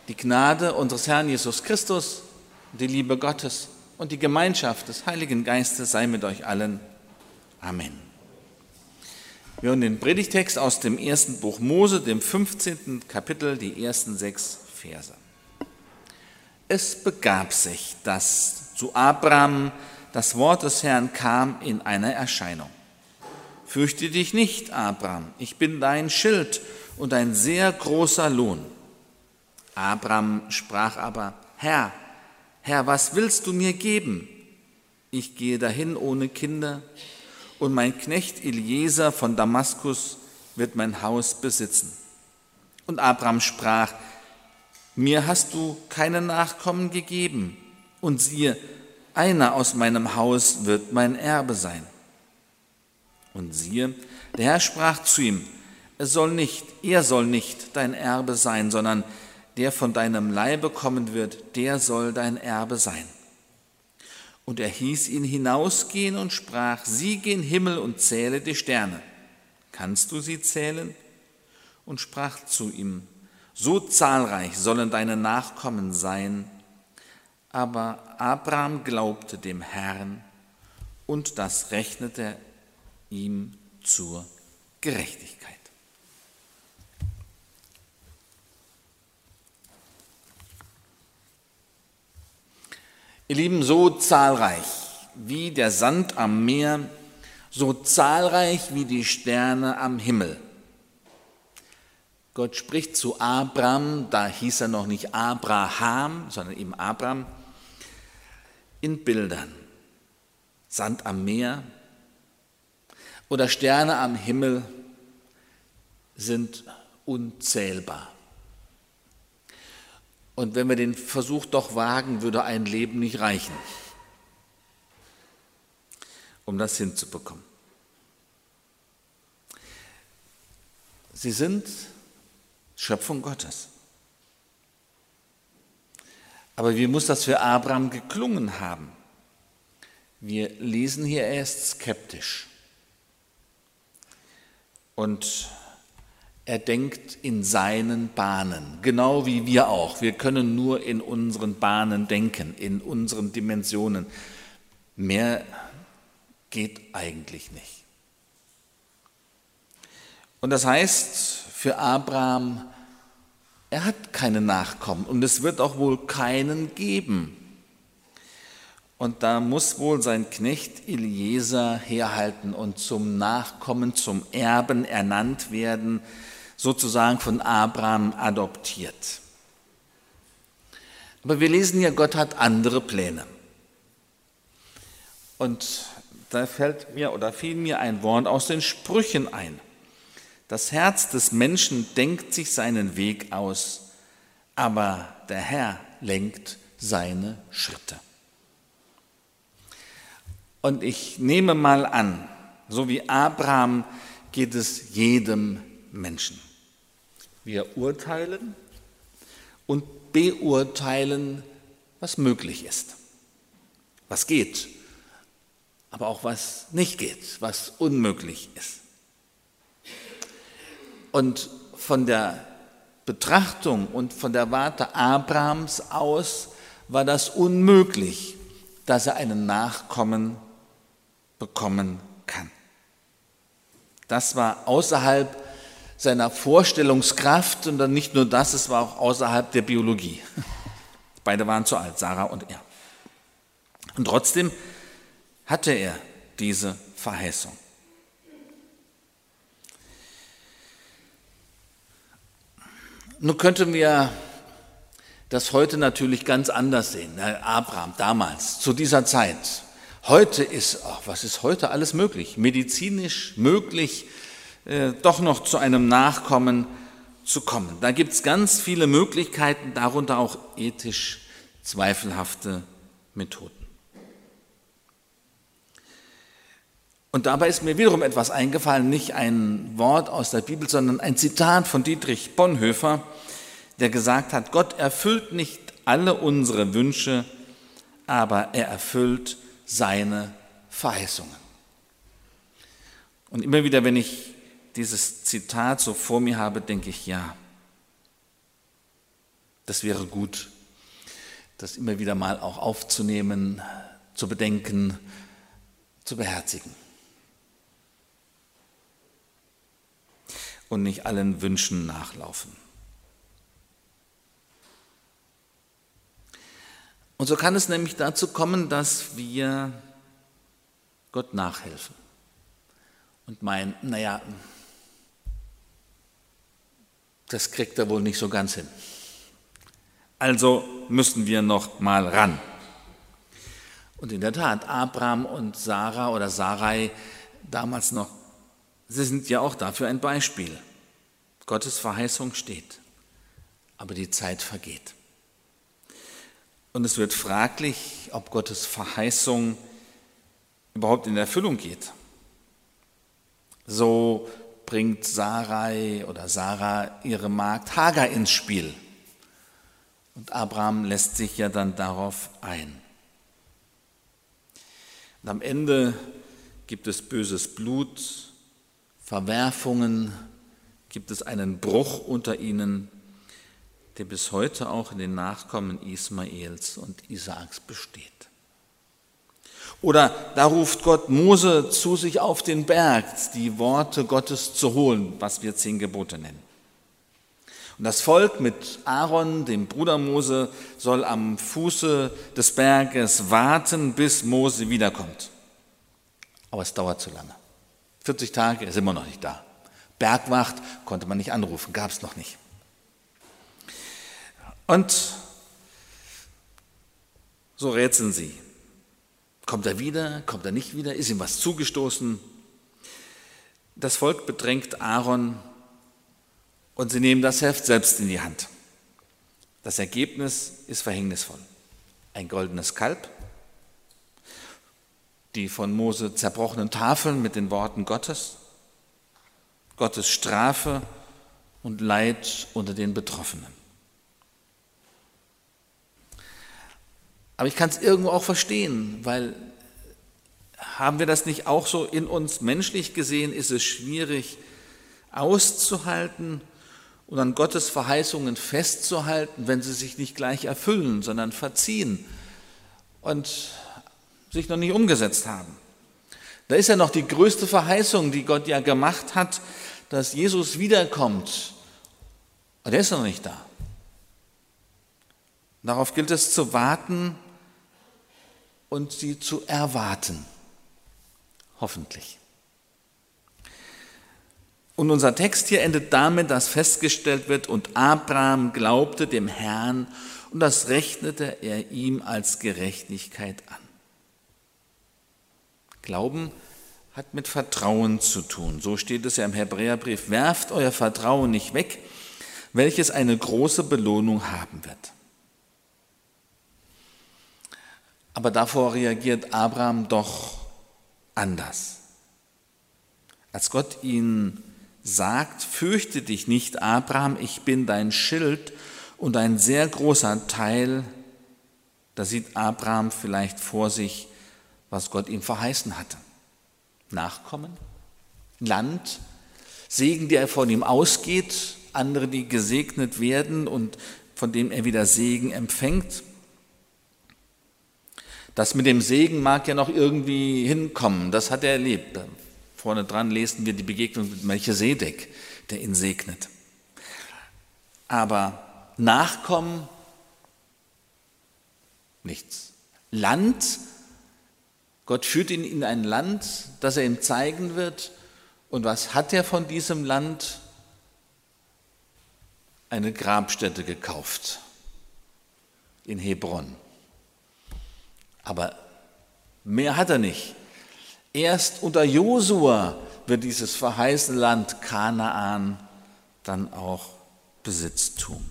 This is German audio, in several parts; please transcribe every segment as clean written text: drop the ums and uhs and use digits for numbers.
Die Gnade unseres Herrn Jesus Christus, die Liebe Gottes und die Gemeinschaft des Heiligen Geistes sei mit euch allen. Amen. Wir hören den Predigtext aus dem ersten Buch Mose, dem 15. Kapitel, die ersten 6 Verse. Es begab sich, dass zu Abraham das Wort des Herrn kam in einer Erscheinung. Fürchte dich nicht, Abraham, ich bin dein Schild und ein sehr großer Lohn. Abraham sprach aber, Herr, was willst du mir geben? Ich gehe dahin ohne Kinder und mein Knecht Eliezer von Damaskus wird mein Haus besitzen. Und Abraham sprach, mir hast du keine Nachkommen gegeben und siehe, einer aus meinem Haus wird mein Erbe sein. Und siehe, der Herr sprach zu ihm, er soll nicht dein Erbe sein, sondern der von deinem Leibe kommen wird, der soll dein Erbe sein. Und er hieß ihn hinausgehen und sprach, sieh gen Himmel und zähle die Sterne. Kannst du sie zählen? Und sprach zu ihm, so zahlreich sollen deine Nachkommen sein. Aber Abraham glaubte dem Herrn, und das rechnete ihm zur Gerechtigkeit. Ihr Lieben, so zahlreich wie der Sand am Meer, so zahlreich wie die Sterne am Himmel. Gott spricht zu Abraham, da hieß er noch nicht Abraham, sondern eben Abraham, in Bildern. Sand am Meer oder Sterne am Himmel sind unzählbar. Und wenn wir den Versuch doch wagen, würde ein Leben nicht reichen, um das hinzubekommen. Sie sind Schöpfung Gottes. Aber wie muss das für Abraham geklungen haben? Wir lesen hier erst skeptisch. Und er denkt in seinen Bahnen, genau wie wir auch. Wir können nur in unseren Bahnen denken, in unseren Dimensionen. Mehr geht eigentlich nicht. Und das heißt für Abraham, er hat keine Nachkommen und es wird auch wohl keinen geben. Und da muss wohl sein Knecht Eliezer herhalten und zum Nachkommen, zum Erben ernannt werden, sozusagen von Abraham adoptiert. Aber wir lesen ja, Gott hat andere Pläne. Und da fiel mir ein Wort aus den Sprüchen ein. Das Herz des Menschen denkt sich seinen Weg aus, aber der Herr lenkt seine Schritte. Und ich nehme mal an, so wie Abraham geht es jedem Menschen. Wir urteilen und beurteilen, was möglich ist, was geht, aber auch was nicht geht, was unmöglich ist. Und von der Betrachtung und von der Warte Abrahams aus war das unmöglich, dass er einen Nachkommen bekommen kann. Das war außerhalb seiner Vorstellungskraft und dann nicht nur das, es war auch außerhalb der Biologie. Beide waren zu alt, Sarah und er. Und trotzdem hatte er diese Verheißung. Nun könnten wir das heute natürlich ganz anders sehen. Abraham damals, zu dieser Zeit. Heute was ist heute alles möglich? Medizinisch möglich, doch noch zu einem Nachkommen zu kommen. Da gibt es ganz viele Möglichkeiten, darunter auch ethisch zweifelhafte Methoden. Und dabei ist mir wiederum etwas eingefallen, nicht ein Wort aus der Bibel, sondern ein Zitat von Dietrich Bonhoeffer, der gesagt hat, Gott erfüllt nicht alle unsere Wünsche, aber er erfüllt seine Verheißungen. Und immer wieder, wenn ich dieses Zitat so vor mir habe, denke ich, ja, Das wäre gut, das immer wieder mal auch aufzunehmen, zu bedenken, zu beherzigen. Und nicht allen Wünschen nachlaufen. Und so kann es nämlich dazu kommen, dass wir Gott nachhelfen und meinen, das kriegt er wohl nicht so ganz hin. Also müssen wir noch mal ran. Und in der Tat, Abraham und Sarah oder Sarai damals noch, sie sind ja auch dafür ein Beispiel. Gottes Verheißung steht, aber die Zeit vergeht. Und es wird fraglich, ob Gottes Verheißung überhaupt in Erfüllung geht. So bringt Sarai oder Sarah ihre Magd Hagar ins Spiel. Und Abraham lässt sich ja dann darauf ein. Und am Ende gibt es böses Blut, Verwerfungen, gibt es einen Bruch unter ihnen, der bis heute auch in den Nachkommen Ismaels und Isaaks besteht. Oder da ruft Gott Mose zu sich auf den Berg, die Worte Gottes zu holen, was wir 10 Gebote nennen. Und das Volk mit Aaron, dem Bruder Mose, soll am Fuße des Berges warten, bis Mose wiederkommt. Aber es dauert zu lange. 40 Tage, er ist immer noch nicht da. Bergwacht konnte man nicht anrufen, gab es noch nicht. Und so rätseln sie. Kommt er wieder? Kommt er nicht wieder? Ist ihm was zugestoßen? Das Volk bedrängt Aaron und sie nehmen das Heft selbst in die Hand. Das Ergebnis ist verhängnisvoll. Ein goldenes Kalb, die von Mose zerbrochenen Tafeln mit den Worten Gottes, Gottes Strafe und Leid unter den Betroffenen. Aber ich kann es irgendwo auch verstehen, weil haben wir das nicht auch so in uns menschlich gesehen, ist es schwierig auszuhalten und an Gottes Verheißungen festzuhalten, wenn sie sich nicht gleich erfüllen, sondern verziehen und sich noch nicht umgesetzt haben. Da ist ja noch die größte Verheißung, die Gott ja gemacht hat, dass Jesus wiederkommt. Aber der ist noch nicht da. Darauf gilt es zu warten und sie zu erwarten. Hoffentlich. Und unser Text hier endet damit, dass festgestellt wird, und Abraham glaubte dem Herrn und das rechnete er ihm als Gerechtigkeit an. Glauben hat mit Vertrauen zu tun. So steht es ja im Hebräerbrief: Werft euer Vertrauen nicht weg, welches eine große Belohnung haben wird. Aber davor reagiert Abraham doch anders. Als Gott ihn sagt: Fürchte dich nicht, Abraham, ich bin dein Schild und ein sehr großer Teil, da sieht Abraham vielleicht vor sich, was Gott ihm verheißen hatte. Nachkommen, Land, Segen, der von ihm ausgeht, andere, die gesegnet werden und von dem er wieder Segen empfängt. Das mit dem Segen mag ja noch irgendwie hinkommen, das hat er erlebt. Vorne dran lesen wir die Begegnung mit Melchisedek, der ihn segnet. Aber Nachkommen, nichts. Land, Gott führt ihn in ein Land, das er ihm zeigen wird. Und was hat er von diesem Land? Eine Grabstätte gekauft in Hebron. Aber mehr hat er nicht. Erst unter Josua wird dieses verheißene Land Kanaan dann auch Besitztum.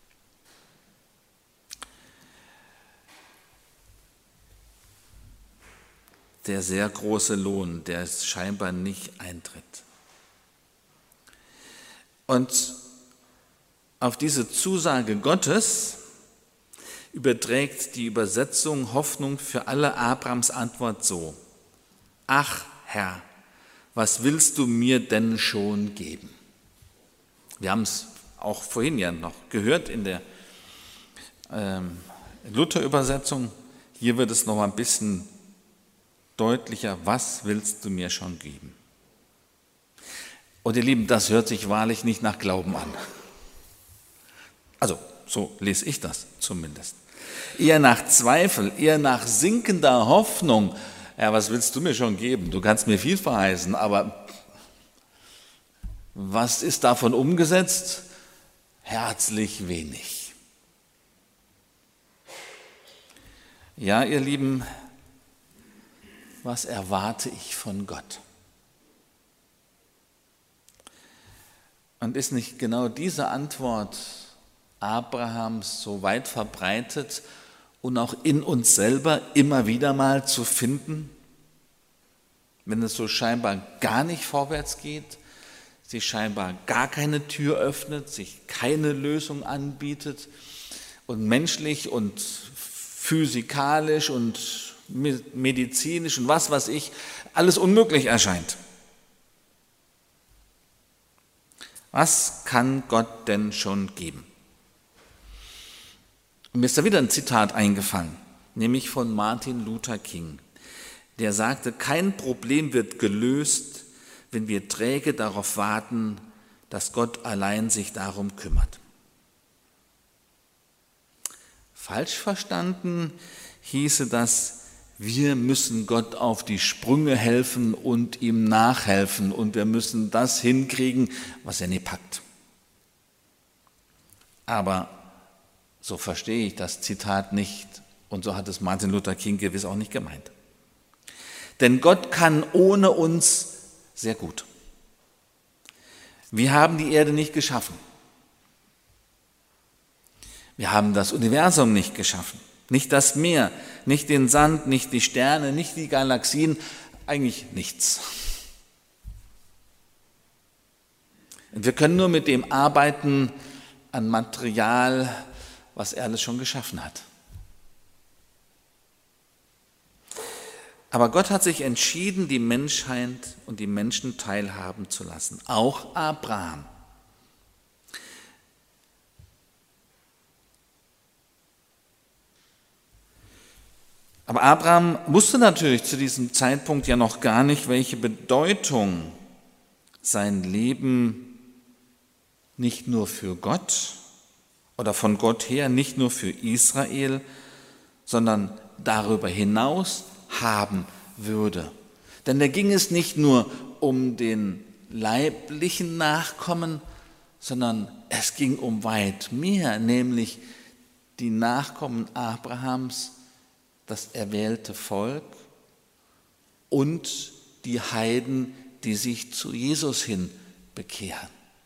Der sehr große Lohn, der scheinbar nicht eintritt. Und auf diese Zusage Gottes überträgt die Übersetzung Hoffnung für alle Abrahams Antwort so: Ach Herr, was willst du mir denn schon geben? Wir haben es auch vorhin ja noch gehört in der Luther-Übersetzung. Hier wird es noch mal ein bisschen deutlicher. Was willst du mir schon geben? Und ihr Lieben, das hört sich wahrlich nicht nach Glauben an. Also, so lese ich das zumindest. Eher nach Zweifel, eher nach sinkender Hoffnung. Ja, was willst du mir schon geben? Du kannst mir viel verheißen, aber was ist davon umgesetzt? Herzlich wenig. Ja, ihr Lieben, was erwarte ich von Gott? Und ist nicht genau diese Antwort Abrahams so weit verbreitet und auch in uns selber immer wieder mal zu finden, wenn es so scheinbar gar nicht vorwärts geht, sich scheinbar gar keine Tür öffnet, sich keine Lösung anbietet und menschlich und physikalisch und medizinisch und was weiß ich, alles unmöglich erscheint. Was kann Gott denn schon geben? Und mir ist da wieder ein Zitat eingefallen, nämlich von Martin Luther King. Der sagte, kein Problem wird gelöst, wenn wir träge darauf warten, dass Gott allein sich darum kümmert. Falsch verstanden hieße das, wir müssen Gott auf die Sprünge helfen und ihm nachhelfen und wir müssen das hinkriegen, was er nie packt. Aber so verstehe ich das Zitat nicht und so hat es Martin Luther King gewiss auch nicht gemeint. Denn Gott kann ohne uns sehr gut. Wir haben die Erde nicht geschaffen. Wir haben das Universum nicht geschaffen. Nicht das Meer, nicht den Sand, nicht die Sterne, nicht die Galaxien, eigentlich nichts. Und wir können nur mit dem arbeiten an Material, was er alles schon geschaffen hat. Aber Gott hat sich entschieden, die Menschheit und die Menschen teilhaben zu lassen, auch Abraham. Aber Abraham wusste natürlich zu diesem Zeitpunkt ja noch gar nicht, welche Bedeutung sein Leben nicht nur für Gott oder von Gott her, nicht nur für Israel, sondern darüber hinaus haben würde. Denn da ging es nicht nur um den leiblichen Nachkommen, sondern es ging um weit mehr, nämlich die Nachkommen Abrahams, das erwählte Volk und die Heiden, die sich zu Jesus hin bekehren.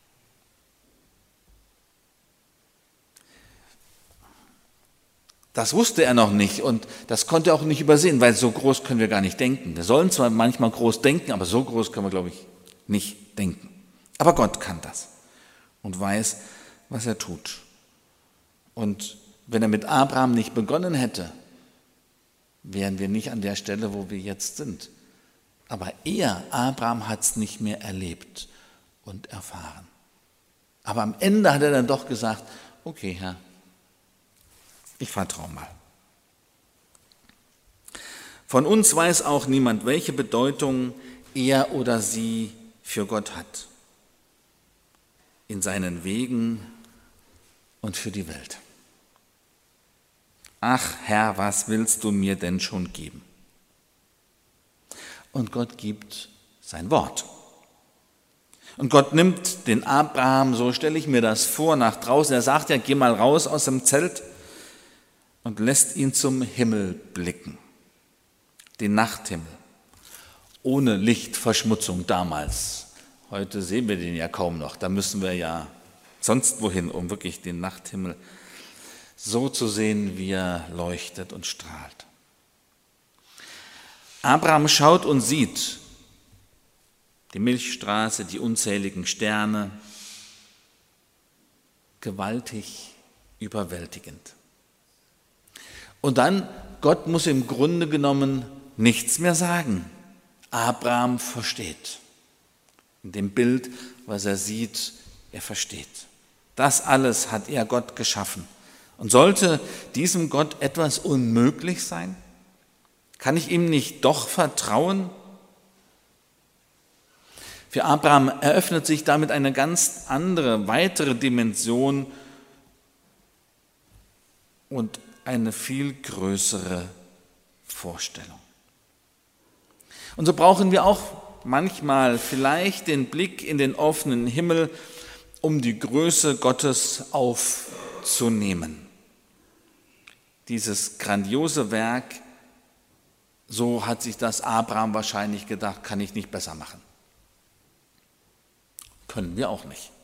Das wusste er noch nicht und das konnte er auch nicht übersehen, weil so groß können wir gar nicht denken. Wir sollen zwar manchmal groß denken, aber so groß können wir, glaube ich, nicht denken. Aber Gott kann das und weiß, was er tut. Und wenn er mit Abraham nicht begonnen hätte, wären wir nicht an der Stelle, wo wir jetzt sind. Aber Abraham, hat es nicht mehr erlebt und erfahren. Aber am Ende hat er dann doch gesagt, okay, Herr, ich vertraue mal. Von uns weiß auch niemand, welche Bedeutung er oder sie für Gott hat, in seinen Wegen und für die Welt. Ach Herr, was willst du mir denn schon geben? Und Gott gibt sein Wort. Und Gott nimmt den Abraham, so stelle ich mir das vor, nach draußen. Er sagt ja, geh mal raus aus dem Zelt und lässt ihn zum Himmel blicken, den Nachthimmel, ohne Lichtverschmutzung damals. Heute sehen wir den ja kaum noch, da müssen wir ja sonst wohin, um wirklich den Nachthimmel so zu sehen, wie er leuchtet und strahlt. Abraham schaut und sieht die Milchstraße, die unzähligen Sterne, gewaltig, überwältigend. Und dann, Gott muss im Grunde genommen nichts mehr sagen. Abraham versteht. In dem Bild, was er sieht, er versteht. Das alles hat er Gott geschaffen. Und sollte diesem Gott etwas unmöglich sein? Kann ich ihm nicht doch vertrauen? Für Abraham eröffnet sich damit eine ganz andere, weitere Dimension und eine viel größere Vorstellung. Und so brauchen wir auch manchmal vielleicht den Blick in den offenen Himmel, um die Größe Gottes aufzunehmen. Dieses grandiose Werk, so hat sich das Abraham wahrscheinlich gedacht, kann ich nicht besser machen. Können wir auch nicht.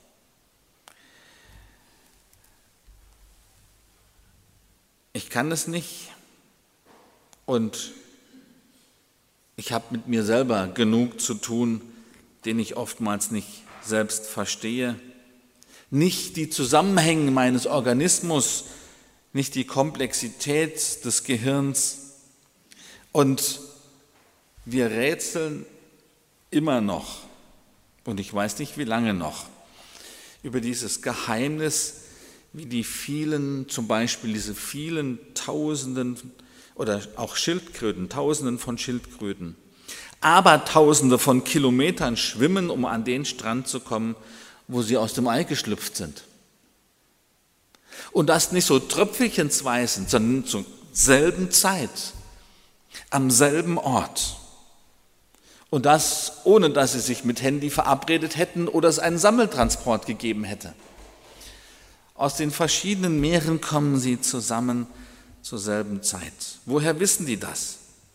Ich kann es nicht und ich habe mit mir selber genug zu tun, den ich oftmals nicht selbst verstehe. Nicht die Zusammenhänge meines Organismus, nicht die Komplexität des Gehirns. Und wir rätseln immer noch, und ich weiß nicht, wie lange noch, über dieses Geheimnis, wie die vielen, zum Beispiel diese vielen Tausenden oder auch Schildkröten, Tausenden von Schildkröten, Abertausende von Kilometern schwimmen, um an den Strand zu kommen, wo sie aus dem Ei geschlüpft sind. Und das nicht so tröpfchensweise, sondern zur selben Zeit, am selben Ort. Und das, ohne dass sie sich mit Handy verabredet hätten oder es einen Sammeltransport gegeben hätte. Aus den verschiedenen Meeren kommen sie zusammen zur selben Zeit. Woher wissen die das?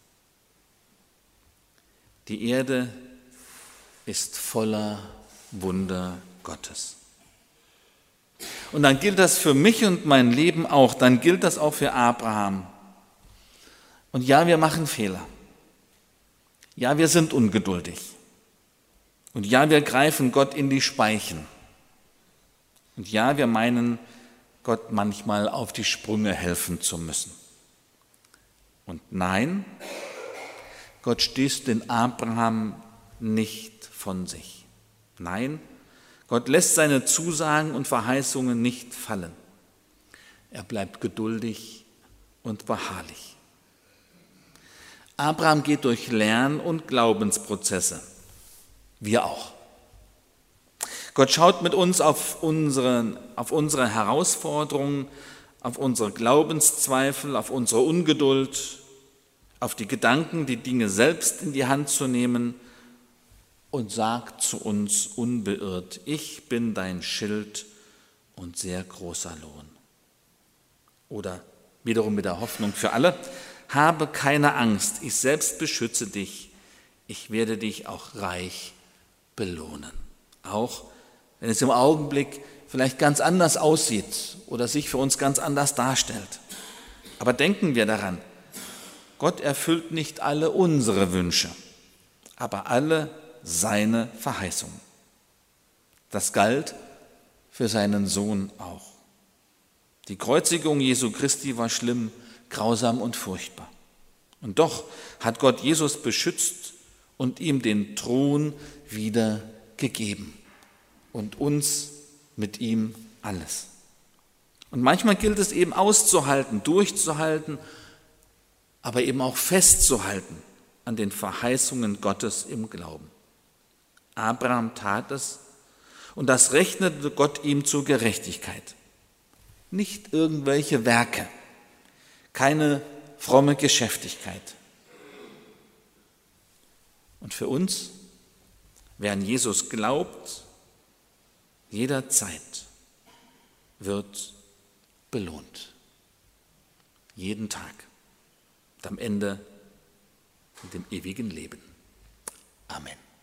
Die Erde ist voller Wunder Gottes. Und dann gilt das für mich und mein Leben auch, dann gilt das auch für Abraham. Und ja, wir machen Fehler. Ja, wir sind ungeduldig. Und ja, wir greifen Gott in die Speichen. Und ja, wir meinen, Gott manchmal auf die Sprünge helfen zu müssen. Und nein, Gott stößt den Abraham nicht von sich. Nein, Gott lässt seine Zusagen und Verheißungen nicht fallen. Er bleibt geduldig und beharrlich. Abraham geht durch Lern- und Glaubensprozesse. Wir auch. Gott schaut mit uns auf unsere Herausforderungen, auf unsere Glaubenszweifel, auf unsere Ungeduld, auf die Gedanken, die Dinge selbst in die Hand zu nehmen und sagt zu uns unbeirrt: Ich bin dein Schild und sehr großer Lohn. Oder wiederum mit der Hoffnung für alle: Habe keine Angst, ich selbst beschütze dich, ich werde dich auch reich belohnen. Auch wenn es im Augenblick vielleicht ganz anders aussieht oder sich für uns ganz anders darstellt. Aber denken wir daran, Gott erfüllt nicht alle unsere Wünsche, aber alle seine Verheißungen. Das galt für seinen Sohn auch. Die Kreuzigung Jesu Christi war schlimm, grausam und furchtbar. Und doch hat Gott Jesus beschützt und ihm den Thron wieder gegeben und uns mit ihm alles. Und manchmal gilt es eben auszuhalten, durchzuhalten, aber eben auch festzuhalten an den Verheißungen Gottes im Glauben. Abraham tat es und das rechnete Gott ihm zur Gerechtigkeit. Nicht irgendwelche Werke, keine fromme Geschäftigkeit. Und für uns, wer an Jesus glaubt, jederzeit wird belohnt. Jeden Tag. Und am Ende mit dem ewigen Leben. Amen.